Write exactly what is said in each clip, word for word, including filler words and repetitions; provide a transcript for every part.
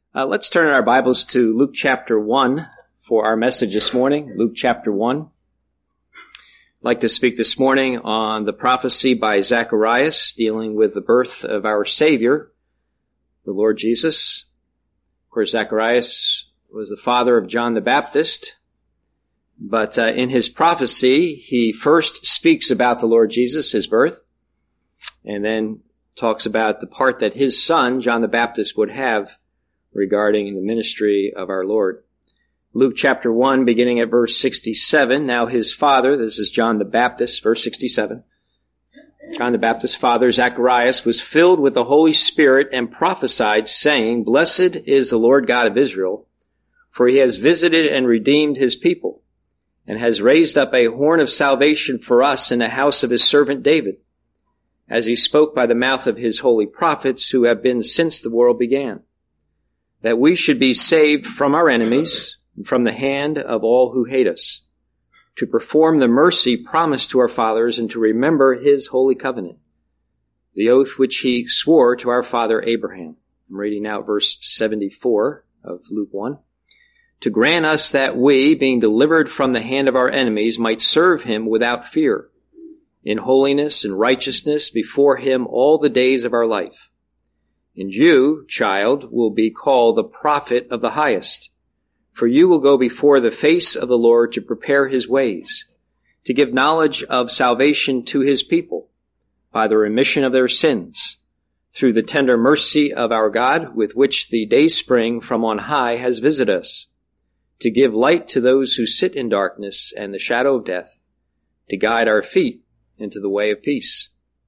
Uh, let's turn our Bibles to Luke chapter one for our message this morning. Luke chapter one. I'd like to speak this morning on the prophecy by Zacharias dealing with the birth of our Savior, the Lord Jesus. Of course, Zacharias was the father of John the Baptist, but uh, in his prophecy, he first speaks about the Lord Jesus, his birth, and then talks about the part that his son, John the Baptist, would have regarding the ministry of our Lord. Luke chapter one, beginning at verse sixty-seven. Now his father, this is John the Baptist, verse sixty-seven. John the Baptist's father, Zacharias, was filled with the Holy Spirit and prophesied, saying, Blessed is the Lord God of Israel, for he has visited and redeemed his people, and has raised up a horn of salvation for us in the house of his servant David, as he spoke by the mouth of his holy prophets who have been since the world began, that we should be saved from our enemies and from the hand of all who hate us, to perform the mercy promised to our fathers and to remember his holy covenant, the oath which he swore to our father Abraham. I'm reading now verse seventy-four of Luke one. To grant us that we, being delivered from the hand of our enemies, might serve him without fear, in holiness and righteousness before him all the days of our life. And you, child, will be called the prophet of the highest, for you will go before the face of the Lord to prepare his ways, to give knowledge of salvation to his people, by the remission of their sins, through the tender mercy of our God, with which the dayspring from on high has visited us, to give light to those who sit in darkness and the shadow of death, to guide our feet into the way of peace.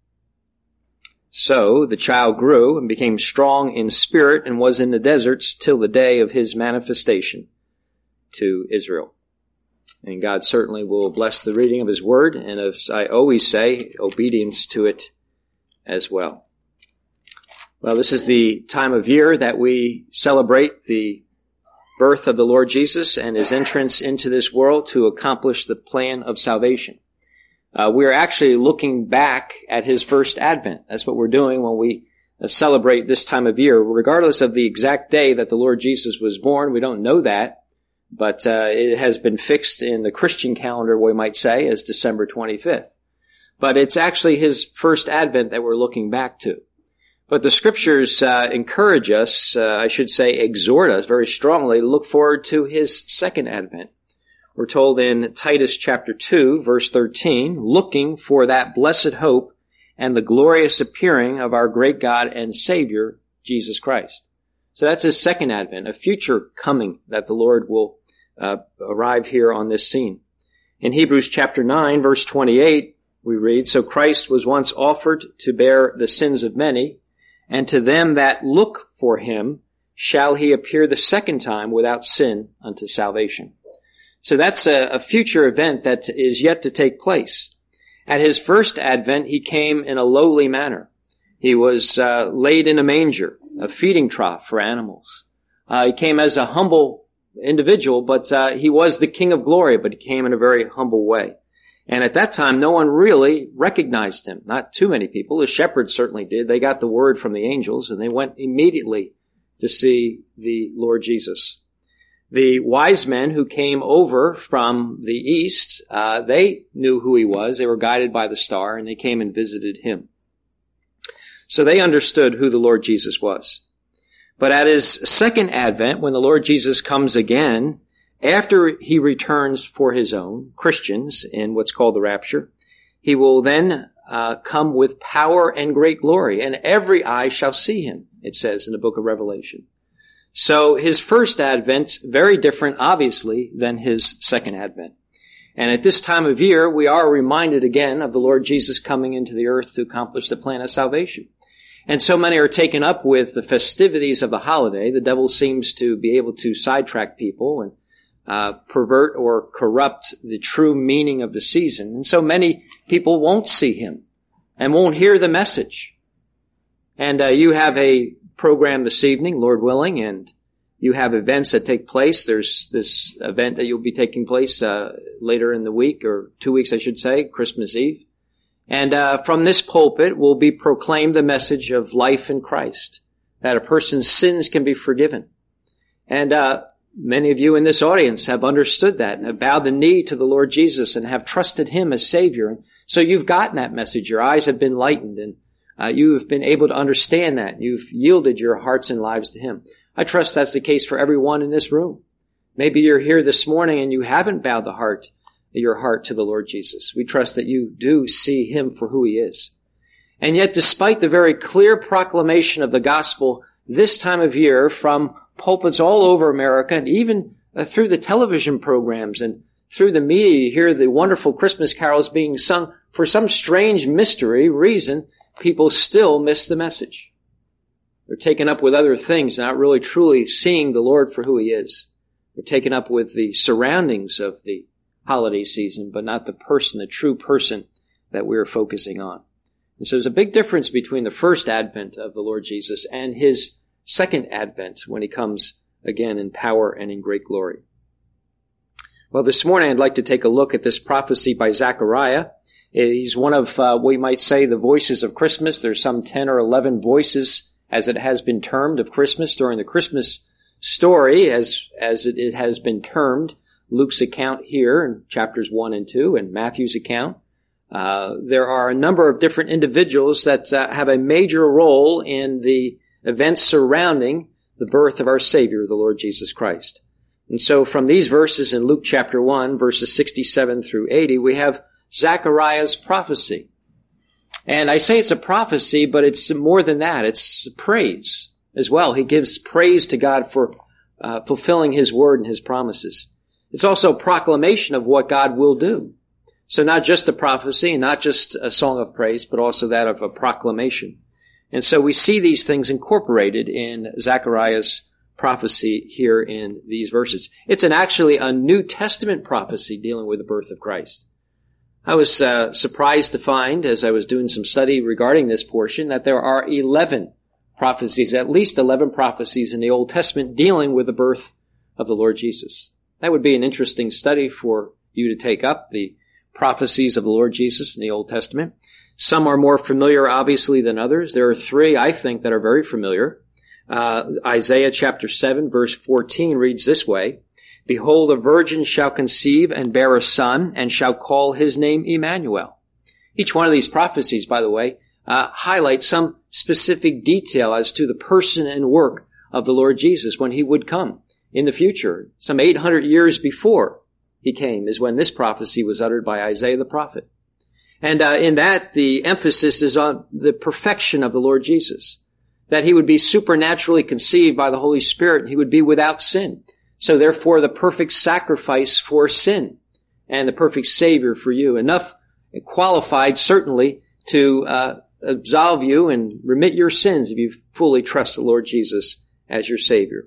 So the child grew and became strong in spirit and was in the deserts till the day of his manifestation to Israel. And God certainly will bless the reading of his word, and as I always say, obedience to it as well. Well, this is the time of year that we celebrate the birth of the Lord Jesus and his entrance into this world to accomplish the plan of salvation. Uh, we're actually looking back at his first advent. That's what we're doing when we uh, celebrate this time of year. Regardless of the exact day that the Lord Jesus was born, we don't know that, but uh, it has been fixed in the Christian calendar, we might say, as December twenty-fifth. But it's actually his first advent that we're looking back to. But the scriptures uh, encourage us, uh, I should say exhort us very strongly to look forward to his second advent. We're told in Titus chapter two, verse thirteen, looking for that blessed hope and the glorious appearing of our great God and Savior, Jesus Christ. So that's his second advent, a future coming that the Lord will uh, arrive here on this scene. In Hebrews chapter nine, verse twenty-eight, we read, So Christ was once offered to bear the sins of many, and to them that look for him shall he appear the second time without sin unto salvation. So that's a, a future event that is yet to take place. At his first advent, he came in a lowly manner. He was uh, laid in a manger, a feeding trough for animals. Uh, he came as a humble individual, but uh, he was the King of glory, but he came in a very humble way. And at that time, no one really recognized him. Not too many people. The shepherds certainly did. They got the word from the angels, and they went immediately to see the Lord Jesus. The wise men who came over from the east, uh, they knew who he was. They were guided by the star, and they came and visited him. So they understood who the Lord Jesus was. But at his second advent, when the Lord Jesus comes again, after he returns for his own, Christians, in what's called the rapture, he will then uh, come with power and great glory, and every eye shall see him, it says in the book of Revelation. So his first advent, very different, obviously, than his second advent. And at this time of year, we are reminded again of the Lord Jesus coming into the earth to accomplish the plan of salvation. And so many are taken up with the festivities of the holiday. The devil seems to be able to sidetrack people and uh, pervert or corrupt the true meaning of the season. And so many people won't see him and won't hear the message. And uh, you have a program this evening, Lord willing, and you have events that take place. There's this event that you'll be taking place uh, later in the week, or two weeks, I should say, Christmas Eve. And uh, from this pulpit will be proclaimed the message of life in Christ, that a person's sins can be forgiven, And uh many of you in this audience have understood that and have bowed the knee to the Lord Jesus and have trusted him as Savior. And so you've gotten that message. Your eyes have been lightened, and uh, you have been able to understand that. You've yielded your hearts and lives to him. I trust that's the case for everyone in this room. Maybe you're here this morning and you haven't bowed the heart, your heart to the Lord Jesus. We trust that you do see him for who he is. And yet, despite the very clear proclamation of the gospel this time of year from pulpits all over America, and even uh, through the television programs and through the media, you hear the wonderful Christmas carols being sung. For some strange mystery reason, people still miss the message. They're taken up with other things, not really truly seeing the Lord for who he is. They're taken up with the surroundings of the holiday season, but not the person, the true person that we're focusing on. And so there's a big difference between the first advent of the Lord Jesus and his second advent when he comes again in power and in great glory. Well, this morning I'd like to take a look at this prophecy by Zechariah. He's one of, uh, we might say, the voices of Christmas. There's some ten or eleven voices, as it has been termed, of Christmas during the Christmas story, as as it, it has been termed. Luke's account here in chapters one and two, and Matthew's account. Uh, there are a number of different individuals that uh, have a major role in the events surrounding the birth of our Savior, the Lord Jesus Christ. And so from these verses in Luke chapter one, verses sixty-seven through eighty, we have Zechariah's prophecy. And I say it's a prophecy, but it's more than that. It's praise as well. He gives praise to God for uh, fulfilling his word and his promises. It's also a proclamation of what God will do. So not just a prophecy, not just a song of praise, but also that of a proclamation. And so we see these things incorporated in Zechariah's prophecy here in these verses. It's an actually a New Testament prophecy dealing with the birth of Christ. I was uh, surprised to find, as I was doing some study regarding this portion, that there are eleven prophecies, at least eleven prophecies in the Old Testament dealing with the birth of the Lord Jesus. That would be an interesting study for you to take up, the prophecies of the Lord Jesus in the Old Testament. Some are more familiar, obviously, than others. There are three, I think, that are very familiar. Uh, Isaiah chapter seven, verse fourteen reads this way, "Behold, a virgin shall conceive and bear a son, and shall call his name Emmanuel." Each one of these prophecies, by the way, uh, highlights some specific detail as to the person and work of the Lord Jesus when he would come in the future. Some eight hundred years before he came is when this prophecy was uttered by Isaiah the prophet. And uh, in that, the emphasis is on the perfection of the Lord Jesus, that he would be supernaturally conceived by the Holy Spirit, and he would be without sin. So therefore, the perfect sacrifice for sin and the perfect Savior for you, enough qualified certainly to uh, absolve you and remit your sins if you fully trust the Lord Jesus as your Savior.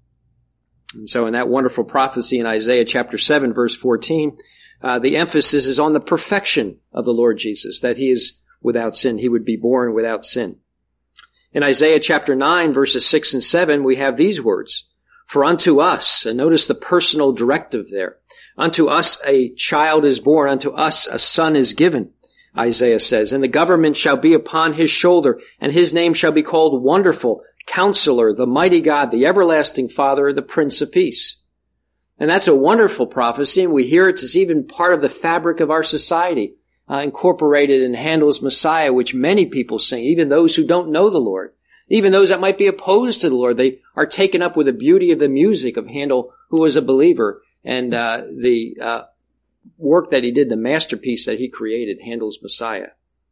And so in that wonderful prophecy in Isaiah chapter seven, verse fourteen, uh, the emphasis is on the perfection of the Lord Jesus, that he is without sin. He would be born without sin. In Isaiah chapter nine, verses six and seven, we have these words, "For unto us," and notice the personal directive there, "unto us a child is born, unto us a son is given," Isaiah says, "and the government shall be upon his shoulder, and his name shall be called Wonderful, Counselor, the Mighty God, the Everlasting Father, the Prince of Peace." And that's a wonderful prophecy, and we hear it as even part of the fabric of our society, uh, incorporated in Handel's Messiah, which many people sing, even those who don't know the Lord. Even those that might be opposed to the Lord, they are taken up with the beauty of the music of Handel, who was a believer, and uh, the uh, work that he did, the masterpiece that he created, Handel's Messiah.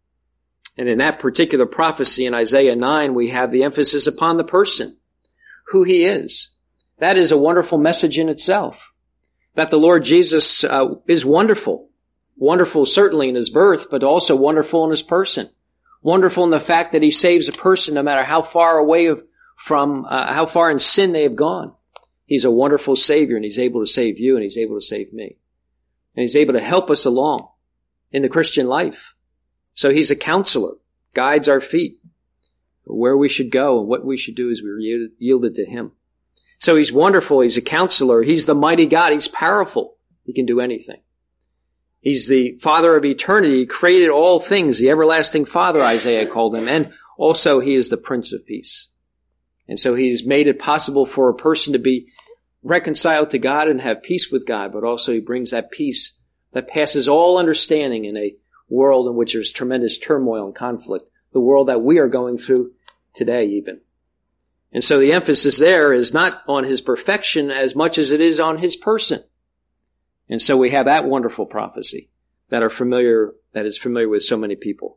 And in that particular prophecy in Isaiah nine, we have the emphasis upon the person, who he is. That is a wonderful message in itself, that the Lord Jesus uh, is wonderful. Wonderful certainly in his birth, but also wonderful in his person. Wonderful in the fact that he saves a person no matter how far away of, from, uh, how far in sin they have gone. He's a wonderful Savior, and he's able to save you, and he's able to save me. And he's able to help us along in the Christian life. So he's a counselor, guides our feet, where we should go and what we should do as we're yielded to him. So he's wonderful, he's a counselor, he's the mighty God, he's powerful, he can do anything. He's the Father of eternity. He created all things. The everlasting Father, Isaiah called him. And also he is the Prince of Peace. And so he's made it possible for a person to be reconciled to God and have peace with God, but also he brings that peace that passes all understanding in a world in which there's tremendous turmoil and conflict, the world that we are going through today even. And so the emphasis there is not on his perfection as much as it is on his person. And so we have that wonderful prophecy that are familiar, that is familiar with so many people.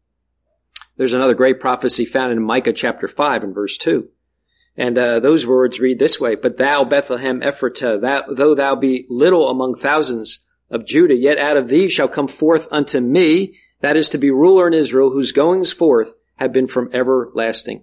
There's another great prophecy found in Micah chapter five and verse two. And uh, those words read this way, "But thou, Bethlehem Ephratah, thou, though thou be little among thousands of Judah, yet out of thee shall come forth unto me, that is to be ruler in Israel, whose goings forth have been from everlasting."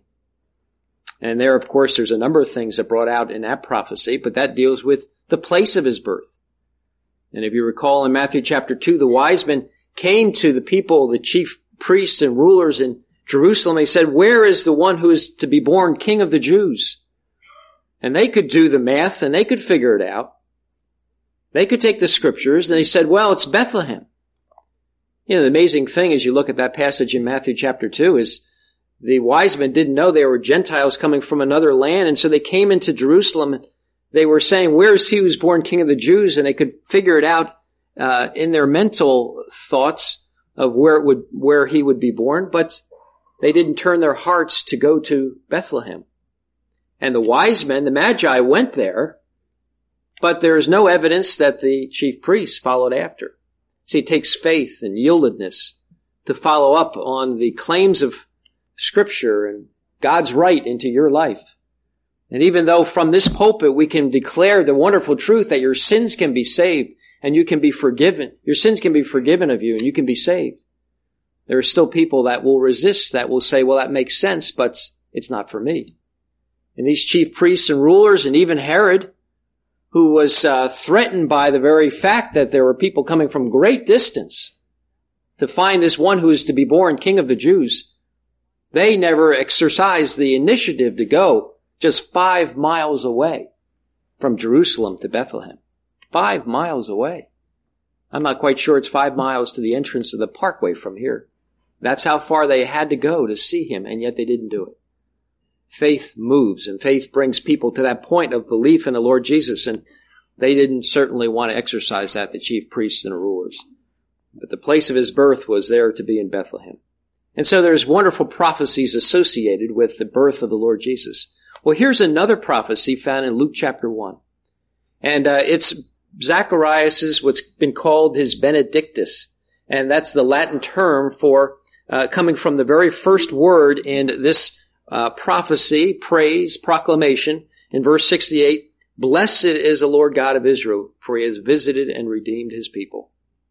And there, of course, there's a number of things that brought out in that prophecy, but that deals with the place of his birth. And if you recall in Matthew chapter two, the wise men came to the people, the chief priests and rulers in Jerusalem. They said, "Where is the one who is to be born King of the Jews?" And they could do the math and they could figure it out. They could take the scriptures and they said, well, it's Bethlehem. You know, the amazing thing as you look at that passage in Matthew chapter two is the wise men didn't know they were Gentiles coming from another land. And so they came into Jerusalem and they were saying, "Where is he who was born King of the Jews?" And they could figure it out uh, in their mental thoughts of where it would, where he would be born. But they didn't turn their hearts to go to Bethlehem. And the wise men, the Magi, went there, but there is no evidence that the chief priests followed after. See, it takes faith and yieldedness to follow up on the claims of Scripture and God's right into your life. And even though from this pulpit we can declare the wonderful truth that your sins can be saved and you can be forgiven, your sins can be forgiven of you and you can be saved, there are still people that will resist, that will say, well, that makes sense, but it's not for me. And these chief priests and rulers, and even Herod, who was uh, threatened by the very fact that there were people coming from great distance to find this one who is to be born King of the Jews, they never exercised the initiative to go just five miles away from Jerusalem to Bethlehem. Five miles away. I'm not quite sure it's five miles to the entrance of the parkway from here. That's how far they had to go to see him, and yet they didn't do it. Faith moves, and faith brings people to that point of belief in the Lord Jesus, and they didn't certainly want to exercise that, the chief priests and the rulers. But the place of his birth was there to be in Bethlehem. And so there's wonderful prophecies associated with the birth of the Lord Jesus. Well, here's another prophecy found in Luke chapter one. And uh, it's Zacharias' what's been called his Benedictus. And that's the Latin term for uh, coming from the very first word in this uh, prophecy, praise, proclamation. In verse sixty-eight, "Blessed is the Lord God of Israel, for he has visited and redeemed his people."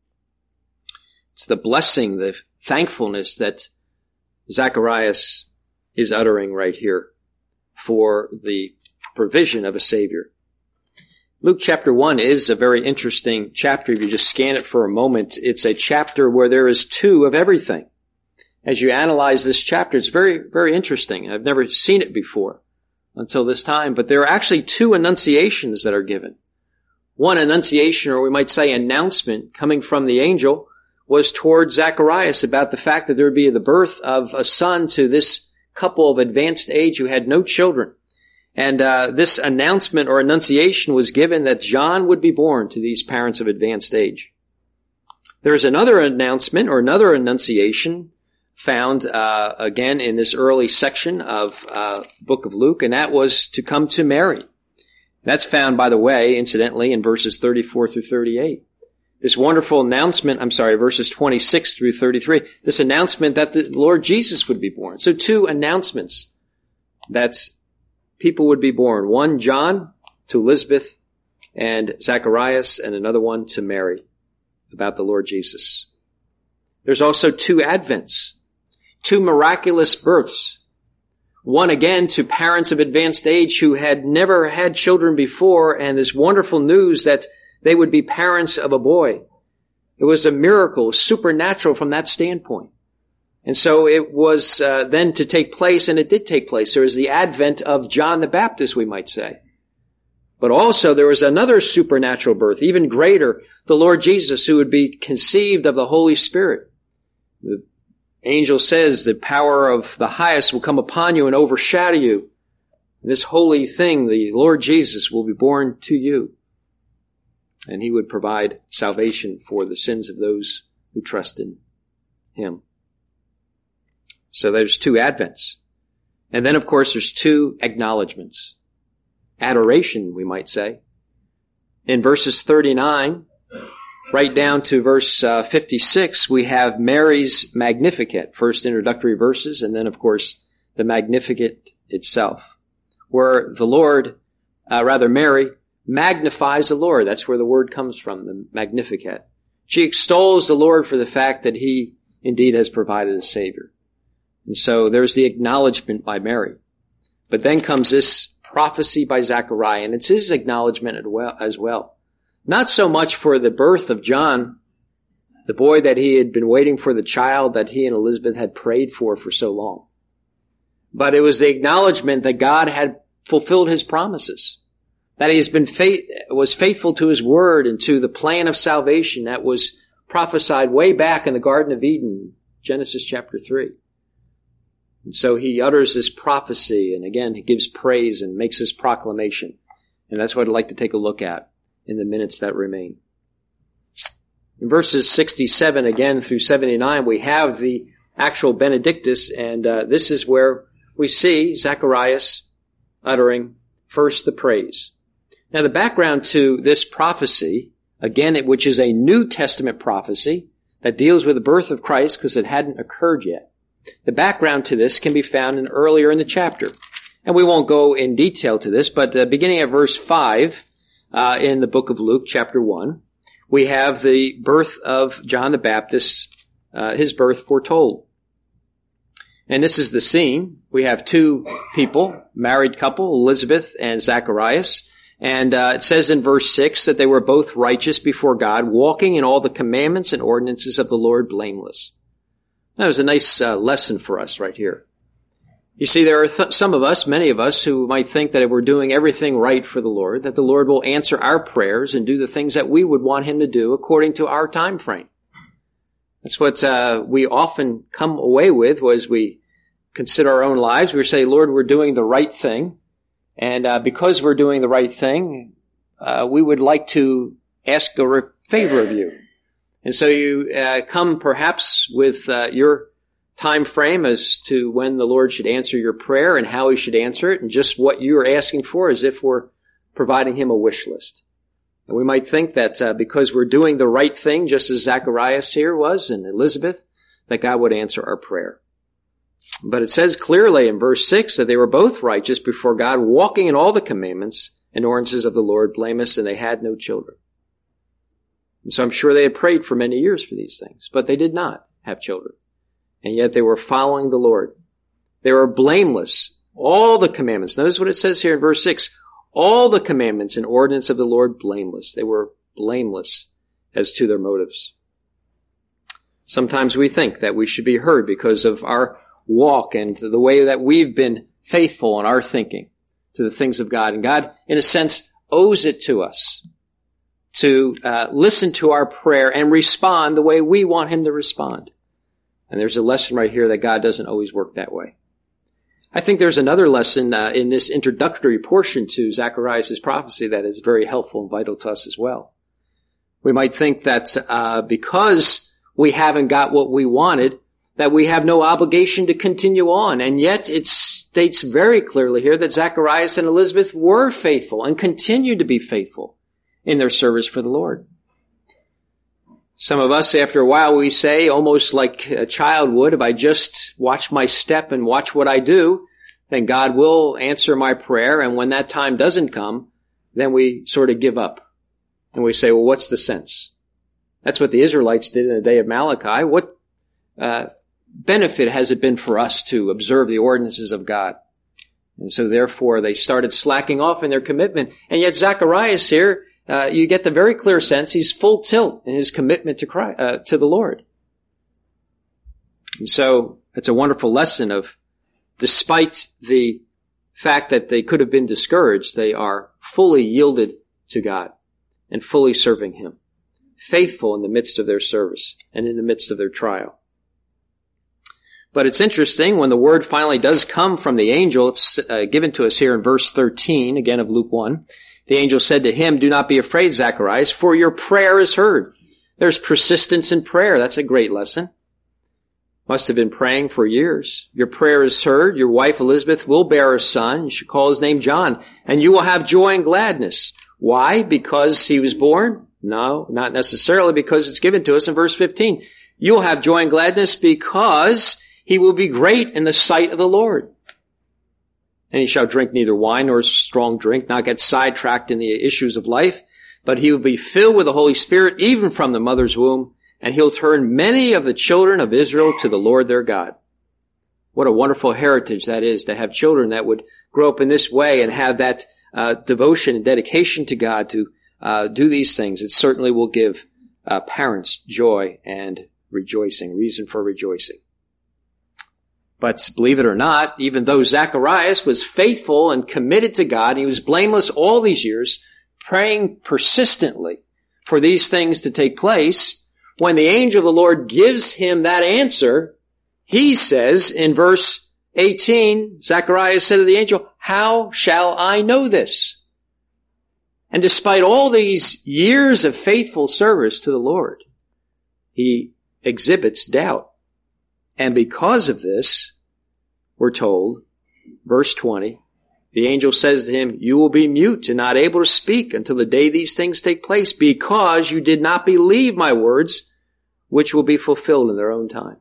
It's the blessing, the thankfulness that Zacharias is uttering right here for the provision of a Savior. Luke chapter one is a very interesting chapter. If you just scan it for a moment, it's a chapter where there is two of everything. As you analyze this chapter, it's very, very interesting. I've never seen it before until this time, but there are actually two annunciations that are given. One annunciation, or we might say announcement, coming from the angel was toward Zacharias about the fact that there would be the birth of a son to this couple of advanced age who had no children. And uh, this announcement or annunciation was given that John would be born to these parents of advanced age. There's another announcement or another annunciation found uh, again in this early section of uh book of Luke, and that was to come to Mary. That's found, by the way, incidentally, in verses thirty-four through thirty-eight. This wonderful announcement, I'm sorry, verses twenty-six through thirty-three, this announcement that the Lord Jesus would be born. So two announcements that people would be born. One, John to Elizabeth and Zacharias, and another one to Mary about the Lord Jesus. There's also two advents, two miraculous births. One again to parents of advanced age who had never had children before, and this wonderful news that they would be parents of a boy. It was a miracle, supernatural from that standpoint. And so it was uh, then to take place, and it did take place. There was the advent of John the Baptist, we might say. But also there was another supernatural birth, even greater, the Lord Jesus, who would be conceived of the Holy Spirit. The angel says the power of the highest will come upon you and overshadow you. This holy thing, the Lord Jesus, will be born to you. And he would provide salvation for the sins of those who trust in him. So there's two advents. And then, of course, there's two acknowledgments. Adoration, we might say. In verses thirty-nine, right down to verse uh, fifty-six, we have Mary's Magnificat, first introductory verses, and then, of course, the Magnificat itself, where the Lord, uh, rather Mary, magnifies the Lord. That's where the word comes from, the Magnificat. She extols the Lord for the fact that he indeed has provided a Savior. And so there's the acknowledgement by Mary. But then comes this prophecy by Zechariah, and it's his acknowledgement as well. Not so much for the birth of John, the boy that he had been waiting for, the child that he and Elizabeth had prayed for for so long. But it was the acknowledgement that God had fulfilled his promises, that he has been faith, was faithful to his word and to the plan of salvation that was prophesied way back in the Garden of Eden, Genesis chapter three. And so he utters this prophecy, and again, he gives praise and makes this proclamation. And that's what I'd like to take a look at in the minutes that remain. In verses sixty-seven again through seventy-nine, we have the actual Benedictus, and uh, this is where we see Zacharias uttering first the praise. Now, the background to this prophecy, again, which is a New Testament prophecy that deals with the birth of Christ because it hadn't occurred yet. The background to this can be found in earlier in the chapter. And we won't go in detail to this, but uh, beginning at verse five uh, in the book of Luke, chapter one, we have the birth of John the Baptist, uh, his birth foretold. And this is the scene. We have two people, married couple, Elizabeth and Zacharias. And uh, it says in verse six that they were both righteous before God, walking in all the commandments and ordinances of the Lord blameless. That was a nice uh, lesson for us right here. You see, there are th- some of us, many of us, who might think that if we're doing everything right for the Lord, that the Lord will answer our prayers and do the things that we would want him to do according to our time frame. That's what uh, we often come away with as we consider our own lives. We say, Lord, we're doing the right thing. And uh, because we're doing the right thing, uh, we would like to ask a re- favor of you. And so you uh, come perhaps with uh, your time frame as to when the Lord should answer your prayer and how he should answer it, and just what you're asking for, as if we're providing him a wish list. And we might think that uh, because we're doing the right thing, just as Zacharias here was and Elizabeth, that God would answer our prayer. But it says clearly in verse six that they were both righteous before God, walking in all the commandments and ordinances of the Lord blameless, and they had no children. And so I'm sure they had prayed for many years for these things, but they did not have children. And yet they were following the Lord. They were blameless. All the commandments. Notice what it says here in verse six. All the commandments and ordinance of the Lord blameless. They were blameless as to their motives. Sometimes we think that we should be heard because of our walk and the way that we've been faithful in our thinking to the things of God. And God, in a sense, owes it to us to uh, listen to our prayer and respond the way we want him to respond. And there's a lesson right here that God doesn't always work that way. I think there's another lesson uh, in this introductory portion to Zacharias' prophecy that is very helpful and vital to us as well. We might think that uh, because we haven't got what we wanted, that we have no obligation to continue on. And yet it states very clearly here that Zacharias and Elizabeth were faithful and continue to be faithful in their service for the Lord. Some of us, after a while, we say, almost like a child would, if I just watch my step and watch what I do, then God will answer my prayer. And when that time doesn't come, then we sort of give up. And we say, well, what's the sense? That's what the Israelites did in the day of Malachi. What uh, benefit has it been for us to observe the ordinances of God? And so therefore they started slacking off in their commitment. And yet Zacharias here, Uh, you get the very clear sense he's full tilt in his commitment to Christ, uh, to the Lord. And so it's a wonderful lesson of, despite the fact that they could have been discouraged, they are fully yielded to God and fully serving him, faithful in the midst of their service and in the midst of their trial. But it's interesting, when the word finally does come from the angel, it's uh, given to us here in verse thirteen, again of Luke one. The angel said to him, "Do not be afraid, Zacharias, for your prayer is heard." There's persistence in prayer. That's a great lesson. Must have been praying for years. Your prayer is heard. Your wife Elizabeth will bear a son. You should call his name John. And you will have joy and gladness. Why? Because he was born? No, not necessarily, because it's given to us in verse fifteen. You will have joy and gladness because he will be great in the sight of the Lord. And he shall drink neither wine nor strong drink, not get sidetracked in the issues of life, but he will be filled with the Holy Spirit even from the mother's womb, and he'll turn many of the children of Israel to the Lord their God. What a wonderful heritage that is, to have children that would grow up in this way and have that uh, devotion and dedication to God to uh, do these things. It certainly will give uh, parents joy and rejoicing, reason for rejoicing. But believe it or not, even though Zacharias was faithful and committed to God, he was blameless all these years, praying persistently for these things to take place, when the angel of the Lord gives him that answer, he says in verse eighteen, Zacharias said to the angel, "How shall I know this?" And despite all these years of faithful service to the Lord, he exhibits doubt. And because of this, we're told, verse twenty, the angel says to him, "You will be mute and not able to speak until the day these things take place, because you did not believe my words, which will be fulfilled in their own time."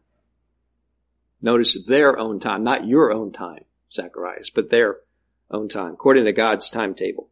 Notice their own time, not your own time, Zacharias, but their own time, according to God's timetable.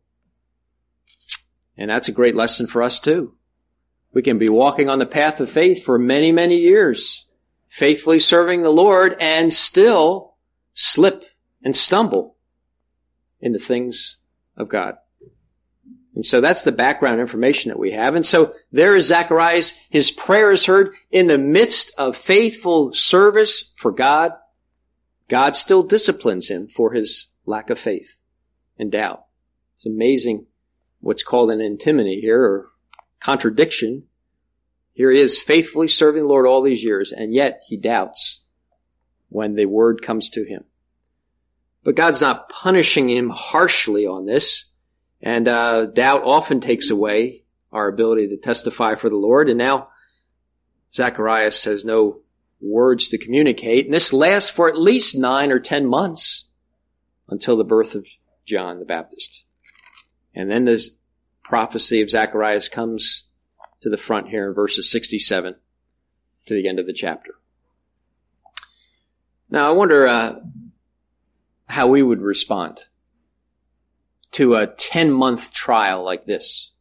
And that's a great lesson for us too. We can be walking on the path of faith for many, many years, faithfully serving the Lord, and still slip and stumble in the things of God. And so that's the background information that we have. And so there is Zacharias. His prayer is heard in the midst of faithful service for God. God still disciplines him for his lack of faith and doubt. It's amazing what's called an antinomy here, or contradiction. Here he is faithfully serving the Lord all these years, and yet he doubts when the word comes to him. But God's not punishing him harshly on this. And uh doubt often takes away our ability to testify for the Lord. And now Zacharias has no words to communicate. And this lasts for at least nine or ten months until the birth of John the Baptist. And then the prophecy of Zacharias comes to the front here in verses sixty-seven to the end of the chapter. Now I wonder uh how we would respond to a ten-month trial like this.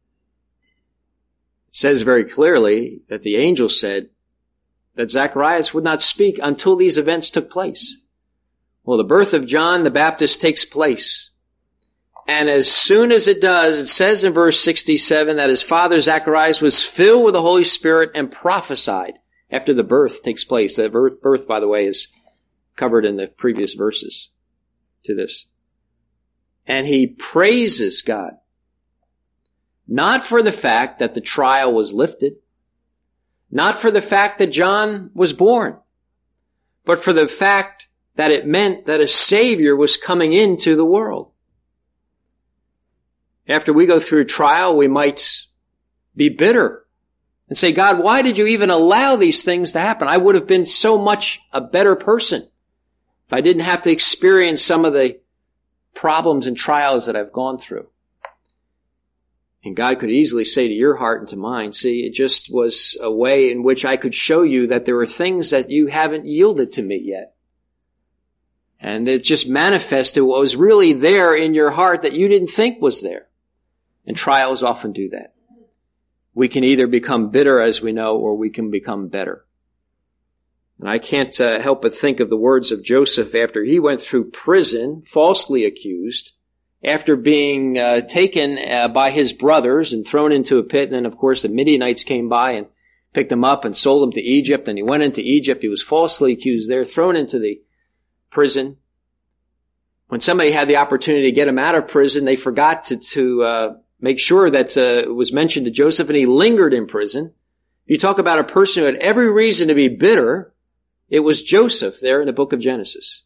It says very clearly that the angel said that Zacharias would not speak until these events took place. Well, the birth of John the Baptist takes place. And as soon as it does, it says in verse sixty-seven that his father Zacharias was filled with the Holy Spirit and prophesied after the birth takes place. The birth, by the way, is covered in the previous verses to this. And he praises God. Not for the fact that the trial was lifted. Not for the fact that John was born. But for the fact that it meant that a Savior was coming into the world. After we go through trial, we might be bitter and say, "God, why did you even allow these things to happen? I would have been so much a better person if I didn't have to experience some of the problems and trials that I've gone through." And God could easily say to your heart and to mine, see, it just was a way in which I could show you that there are things that you haven't yielded to me yet. And it just manifested what was really there in your heart that you didn't think was there. And trials often do that. We can either become bitter, as we know, or we can become better. And I can't uh, help but think of the words of Joseph after he went through prison, falsely accused, after being uh, taken uh, by his brothers and thrown into a pit. And then, of course, the Midianites came by and picked him up and sold him to Egypt. And he went into Egypt. He was falsely accused there, thrown into the prison. When somebody had the opportunity to get him out of prison, they forgot to, to uh, make sure that uh, it was mentioned to Joseph, and he lingered in prison. You talk about a person who had every reason to be bitter It was Joseph there in the book of Genesis.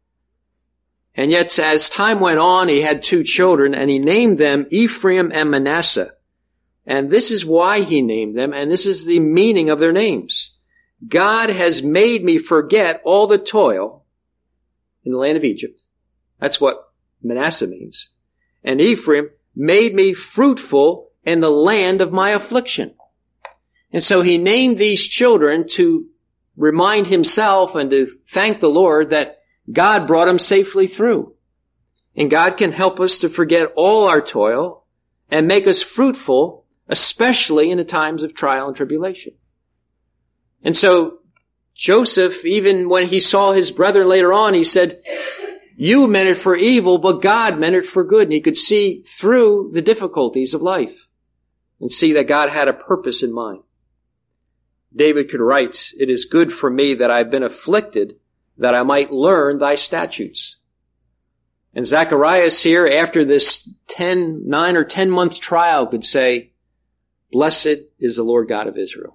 And yet, as time went on, he had two children, and he named them Ephraim and Manasseh. And this is why he named them, and this is the meaning of their names. God has made me forget all the toil in the land of Egypt. That's what Manasseh means. And Ephraim made me fruitful in the land of my affliction. And so he named these children to remind himself and to thank the Lord that God brought him safely through. And God can help us to forget all our toil and make us fruitful, especially in the times of trial and tribulation. And so Joseph, even when he saw his brother later on, he said, you meant it for evil, but God meant it for good. And he could see through the difficulties of life and see that God had a purpose in mind. David could write, it is good for me that I've been afflicted, that I might learn thy statutes. And Zacharias here, after this ten, nine or ten month trial, could say, blessed is the Lord God of Israel.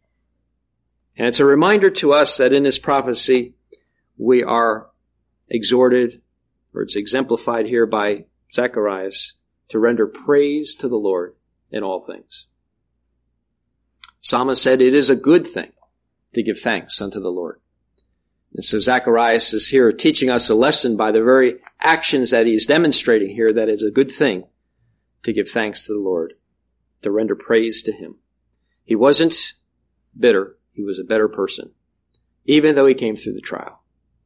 And it's a reminder to us that in this prophecy, we are exhorted, or it's exemplified here by Zacharias, to render praise to the Lord in all things. Psalmist said, it is a good thing to give thanks unto the Lord. And so Zacharias is here teaching us a lesson by the very actions that he's demonstrating here, that it's a good thing to give thanks to the Lord, to render praise to him. He wasn't bitter. He was a better person, even though he came through the trial.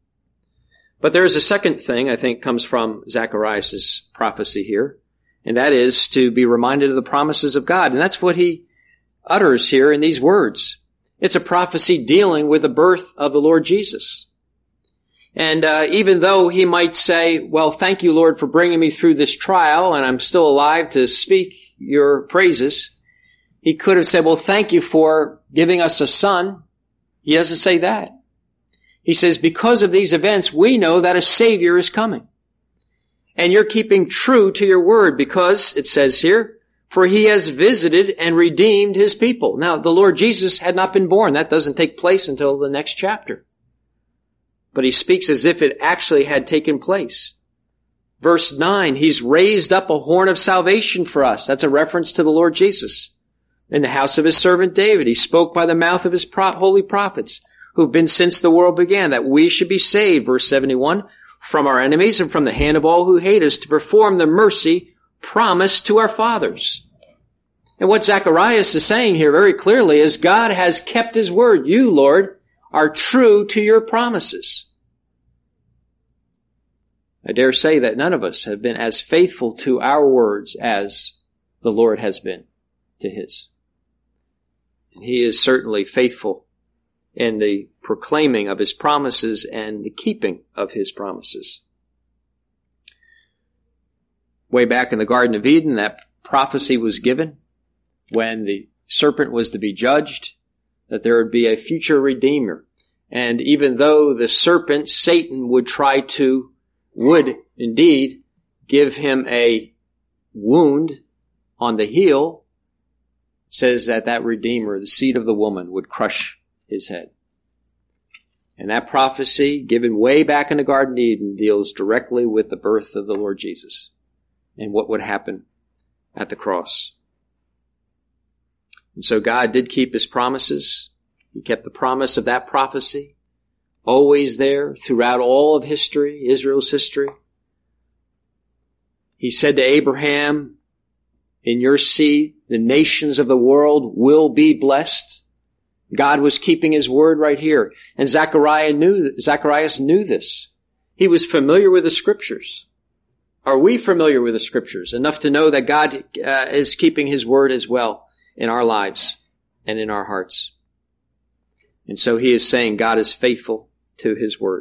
But there is a second thing I think comes from Zacharias' prophecy here, and that is to be reminded of the promises of God. And that's what he utters here in these words. It's a prophecy dealing with the birth of the Lord Jesus. And uh, even though he might say, well, thank you, Lord, for bringing me through this trial, and I'm still alive to speak your praises, he could have said, well, thank you for giving us a son. He doesn't say that. He says, because of these events, we know that a Savior is coming. And you're keeping true to your word because, it says here, for he has visited and redeemed his people. Now, the Lord Jesus had not been born. That doesn't take place until the next chapter. But he speaks as if it actually had taken place. Verse nine, he's raised up a horn of salvation for us. That's a reference to the Lord Jesus. In the house of his servant David, he spoke by the mouth of his pro- holy prophets, who've been since the world began, that we should be saved, verse seventy-one, from our enemies and from the hand of all who hate us, to perform the mercy promised to our fathers. And what Zacharias is saying here very clearly is God has kept his word. You, Lord, are true to your promises. I dare say that none of us have been as faithful to our words as the Lord has been to his. And he is certainly faithful in the proclaiming of his promises and the keeping of his promises. Way back in the Garden of Eden, that prophecy was given when the serpent was to be judged, that there would be a future redeemer. And even though the serpent, Satan, would try to, would indeed give him a wound on the heel, it says that that redeemer, the seed of the woman, would crush his head. And that prophecy, given way back in the Garden of Eden, deals directly with the birth of the Lord Jesus and what would happen at the cross. And so God did keep his promises. He kept the promise of that prophecy, always there throughout all of history, Israel's history. He said to Abraham, in your seed, the nations of the world will be blessed. God was keeping his word right here. And Zechariah knew, Zacharias knew this. He was familiar with the scriptures. Are we familiar with the scriptures enough to know that God uh, is keeping his word as well in our lives and in our hearts? And so he is saying God is faithful to his word.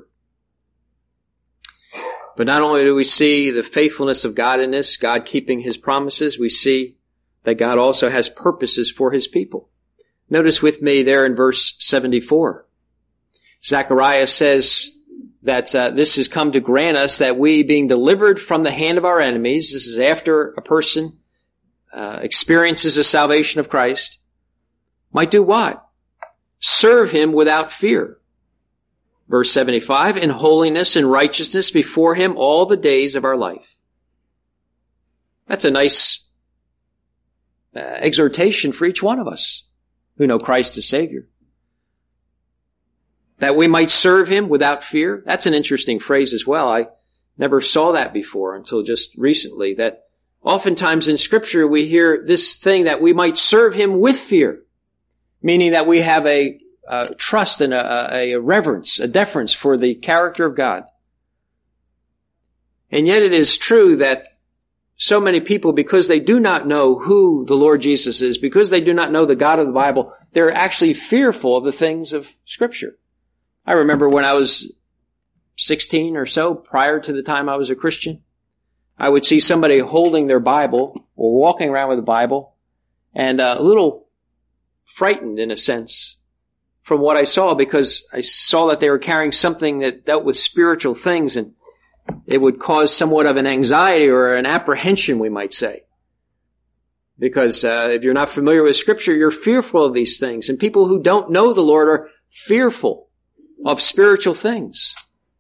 But not only do we see the faithfulness of God in this, God keeping his promises, we see that God also has purposes for his people. Notice with me there in verse seventy-four. Zechariah says that uh, this has come to grant us that we, being delivered from the hand of our enemies, this is after a person uh, experiences the salvation of Christ, might do what? Serve him without fear. Verse seventy-five, in holiness and righteousness before him all the days of our life. That's a nice uh, exhortation for each one of us who know Christ as Savior. That we might serve him without fear. That's an interesting phrase as well. I never saw that before until just recently, that oftentimes in Scripture we hear this thing that we might serve him with fear, meaning that we have a uh, trust and a, a, a reverence, a deference for the character of God. And yet it is true that so many people, because they do not know who the Lord Jesus is, because they do not know the God of the Bible, they're actually fearful of the things of Scripture. I remember when I was sixteen or so, prior to the time I was a Christian, I would see somebody holding their Bible or walking around with a Bible and uh, a little frightened in a sense from what I saw, because I saw that they were carrying something that dealt with spiritual things, and it would cause somewhat of an anxiety or an apprehension, we might say. Because uh, if you're not familiar with Scripture, you're fearful of these things. And people who don't know the Lord are fearful of spiritual things.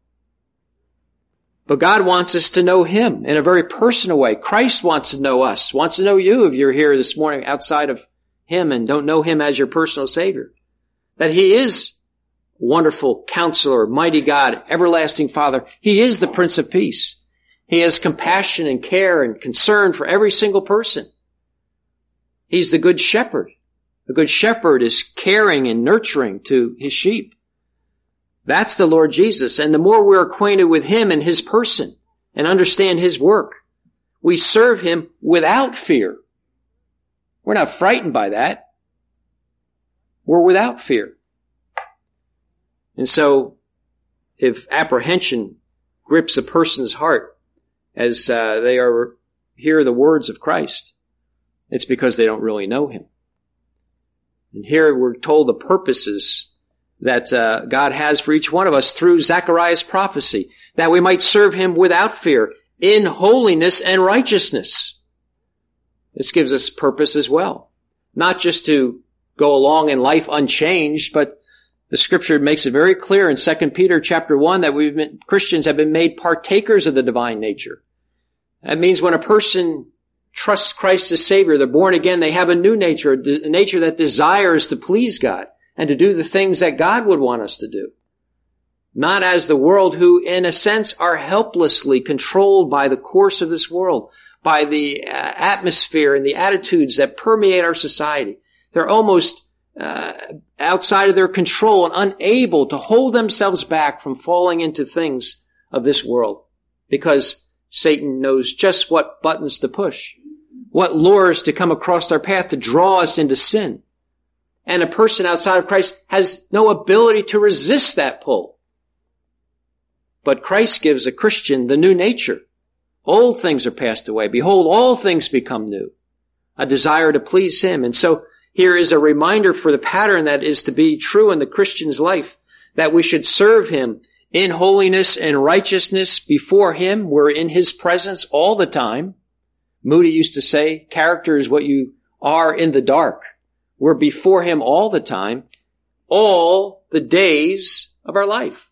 But God wants us to know him in a very personal way. Christ wants to know us, wants to know you if you're here this morning outside of him and don't know him as your personal Savior. That he is wonderful Counselor, mighty God, everlasting Father. He is the Prince of Peace. He has compassion and care and concern for every single person. He's the Good Shepherd. The Good Shepherd is caring and nurturing to his sheep. That's the Lord Jesus. And the more we're acquainted with him and his person and understand his work, we serve him without fear. We're not frightened by that. We're without fear. And so, if apprehension grips a person's heart as uh, they are hear the words of Christ, it's because they don't really know him. And here we're told the purposes that uh, God has for each one of us through Zechariah's prophecy, that we might serve him without fear, in holiness and righteousness. This gives us purpose as well. Not just to go along in life unchanged, but the Scripture makes it very clear in Second Peter chapter one that we've been, Christians have been made partakers of the divine nature. That means when a person trusts Christ as Savior, they're born again, they have a new nature, a nature that desires to please God and to do the things that God would want us to do. Not as the world, who in a sense are helplessly controlled by the course of this world, by the uh, atmosphere and the attitudes that permeate our society. They're almost uh, outside of their control and unable to hold themselves back from falling into things of this world, because Satan knows just what buttons to push, what lures to come across our path to draw us into sin. And a person outside of Christ has no ability to resist that pull. But Christ gives a Christian the new nature. Old things are passed away. Behold, all things become new. A desire to please him. And so here is a reminder for the pattern that is to be true in the Christian's life, that we should serve him in holiness and righteousness before him. We're in his presence all the time. Moody used to say, character is what you are in the dark. We're before him all the time, all the days of our life.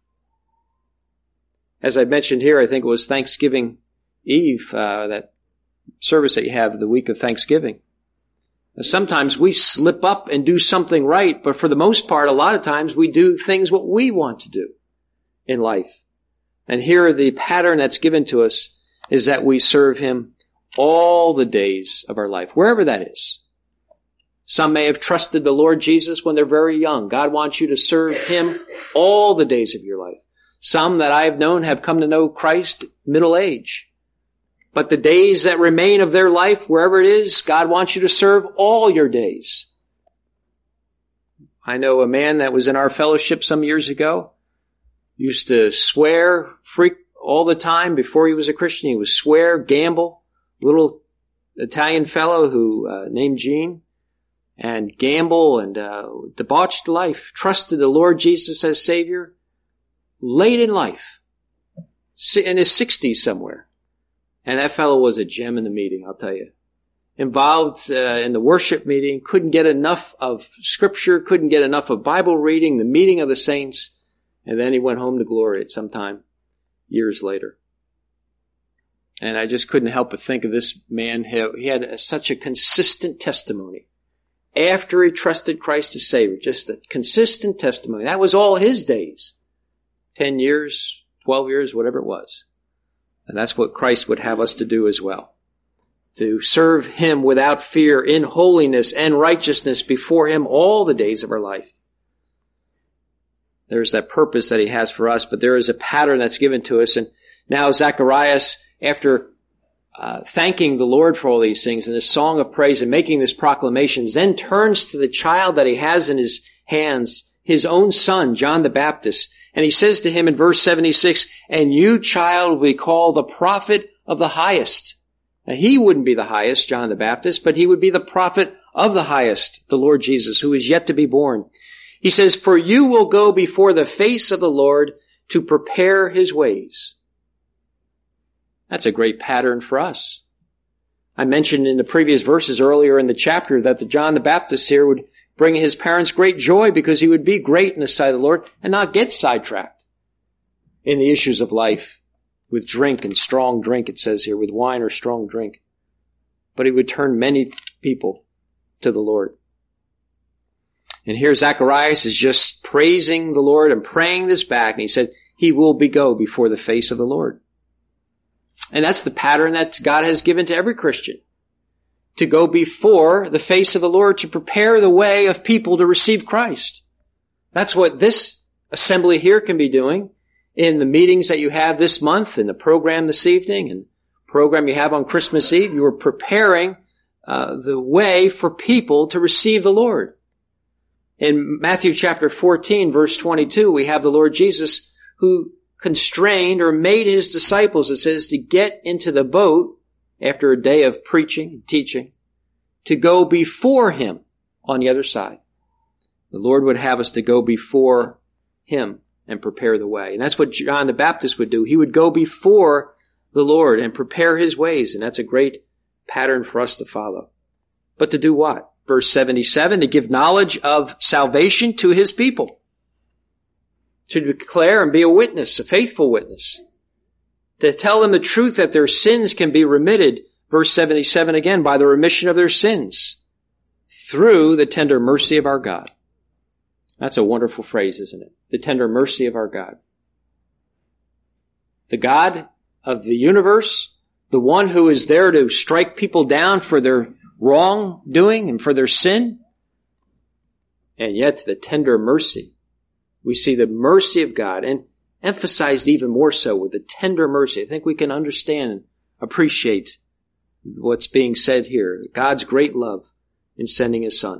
As I mentioned here, I think it was Thanksgiving Eve, uh, that service that you have the week of Thanksgiving. Sometimes we slip up and do something right, but for the most part, a lot of times we do things what we want to do in life. And here the pattern that's given to us is that we serve him all the days of our life, wherever that is. Some may have trusted the Lord Jesus when they're very young. God wants you to serve him all the days of your life. Some that I have known have come to know Christ middle age. But the days that remain of their life, wherever it is, God wants you to serve all your days. I know a man that was in our fellowship some years ago, used to swear freak all the time before he was a Christian. He would swear, gamble. Little Italian fellow who uh, named Gene. And gamble and uh, debauched life, trusted the Lord Jesus as Savior, late in life, in his sixties somewhere. And that fellow was a gem in the meeting, I'll tell you. Involved uh, in the worship meeting, couldn't get enough of Scripture, couldn't get enough of Bible reading, the meeting of the saints. And then he went home to glory at some time years later. And I just couldn't help but think of this man. He had such a consistent testimony. After he trusted Christ as Savior, just a consistent testimony. That was all his days. Ten years, twelve years, whatever it was. And that's what Christ would have us to do as well. To serve him without fear in holiness and righteousness before him all the days of our life. There's that purpose that he has for us, but there is a pattern that's given to us. And now Zacharias, after uh, thanking the Lord for all these things in this song of praise and making this proclamation, then turns to the child that he has in his hands, his own son, John the Baptist. And he says to him in verse seventy-six, "And you, child, will be called the prophet of the highest." Now, he wouldn't be the highest, John the Baptist, but he would be the prophet of the highest, the Lord Jesus, who is yet to be born. He says, "For you will go before the face of the Lord to prepare his ways." That's a great pattern for us. I mentioned in the previous verses earlier in the chapter that the John the Baptist here would bring his parents great joy because he would be great in the sight of the Lord and not get sidetracked in the issues of life with drink and strong drink, it says here, with wine or strong drink. But he would turn many people to the Lord. And here Zacharias is just praising the Lord and praying this back. And he said, he will be go before the face of the Lord. And that's the pattern that God has given to every Christian. To go before the face of the Lord to prepare the way of people to receive Christ. That's what this assembly here can be doing in the meetings that you have this month, in the program this evening, and program you have on Christmas Eve. You are preparing uh, the way for people to receive the Lord. In Matthew chapter fourteen, verse twenty-two, we have the Lord Jesus who constrained or made his disciples, it says, to get into the boat after a day of preaching and teaching, to go before him on the other side. The Lord would have us to go before him and prepare the way. And that's what John the Baptist would do. He would go before the Lord and prepare his ways. And that's a great pattern for us to follow. But to do what? Verse seventy-seven, to give knowledge of salvation to his people. To declare and be a witness, a faithful witness. To tell them the truth that their sins can be remitted, verse seventy-seven again, by the remission of their sins through the tender mercy of our God. That's a wonderful phrase, isn't it? The tender mercy of our God. The God of the universe, the one who is there to strike people down for their wrongdoing and for their sin, and yet the tender mercy. We see the mercy of God, and emphasized even more so with the tender mercy. I think we can understand and appreciate what's being said here. God's great love in sending his Son.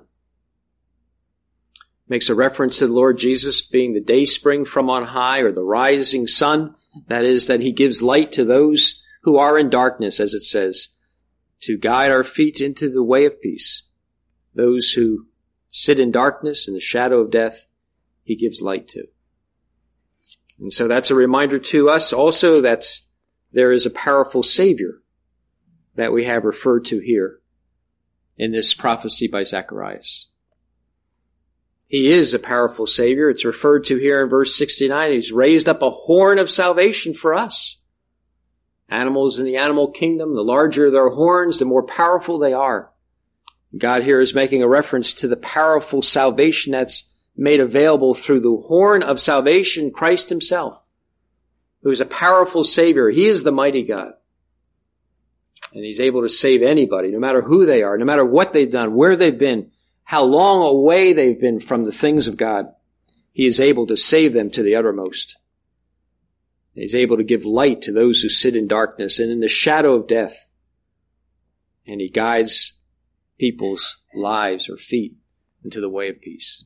Makes a reference to the Lord Jesus being the dayspring from on high, or the rising sun. That is, that he gives light to those who are in darkness, as it says, to guide our feet into the way of peace. Those who sit in darkness in the shadow of death, he gives light to. And so that's a reminder to us also that there is a powerful Savior that we have referred to here in this prophecy by Zacharias. He is a powerful Savior. It's referred to here in verse sixty-nine. He's raised up a horn of salvation for us. Animals in the animal kingdom, the larger their horns, the more powerful they are. God here is making a reference to the powerful salvation that's made available through the horn of salvation, Christ himself, who is a powerful Savior. He is the mighty God. And he's able to save anybody, no matter who they are, no matter what they've done, where they've been, how long away they've been from the things of God. He is able to save them to the uttermost. He's able to give light to those who sit in darkness and in the shadow of death. And he guides people's lives or feet into the way of peace.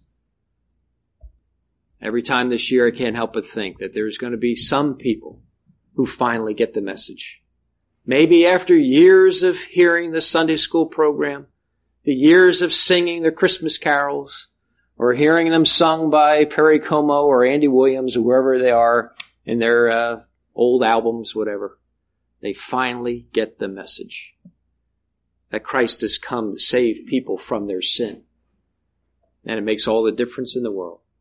Every time this year, I can't help but think that there's going to be some people who finally get the message. Maybe after years of hearing the Sunday school program, the years of singing the Christmas carols, or hearing them sung by Perry Como or Andy Williams or wherever they are in their uh, old albums, whatever, they finally get the message that Christ has come to save people from their sin. And it makes all the difference in the world.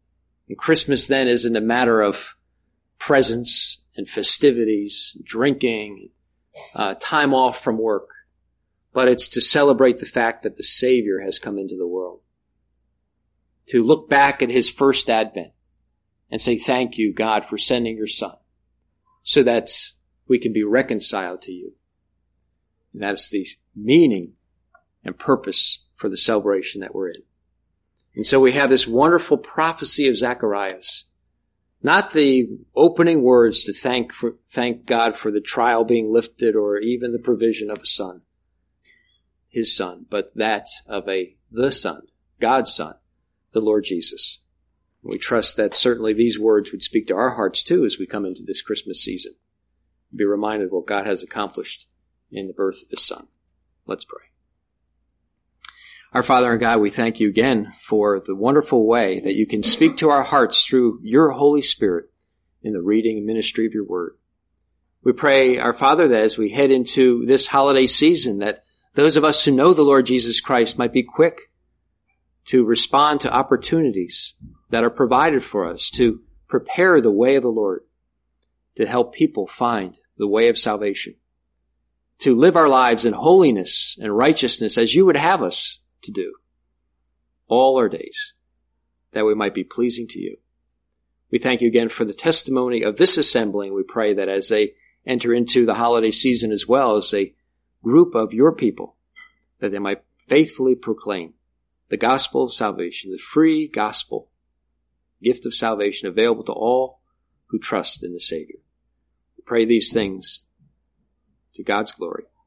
And Christmas then isn't a matter of presents and festivities, drinking, uh, time off from work, but it's to celebrate the fact that the Savior has come into the world. To look back at his first advent and say, thank you, God, for sending your Son, so that we can be reconciled to you. And that's the meaning and purpose for the celebration that we're in. And so we have this wonderful prophecy of Zacharias. Not the opening words to thank for, thank God for the trial being lifted or even the provision of a son, his Son, but that of a, the Son, God's Son, the Lord Jesus. We trust that certainly these words would speak to our hearts too as we come into this Christmas season. Be reminded of what God has accomplished in the birth of his Son. Let's pray. Our Father and God, we thank you again for the wonderful way that you can speak to our hearts through your Holy Spirit in the reading and ministry of your word. We pray, our Father, that as we head into this holiday season, that those of us who know the Lord Jesus Christ might be quick to respond to opportunities that are provided for us to prepare the way of the Lord, to help people find the way of salvation, to live our lives in holiness and righteousness as you would have us to do all our days, that we might be pleasing to you. We thank you again for the testimony of this assembly, and we pray that as they enter into the holiday season as well as a group of your people, that they might faithfully proclaim the gospel of salvation, the free gospel, gift of salvation available to all who trust in the Savior. We pray these things to God's glory.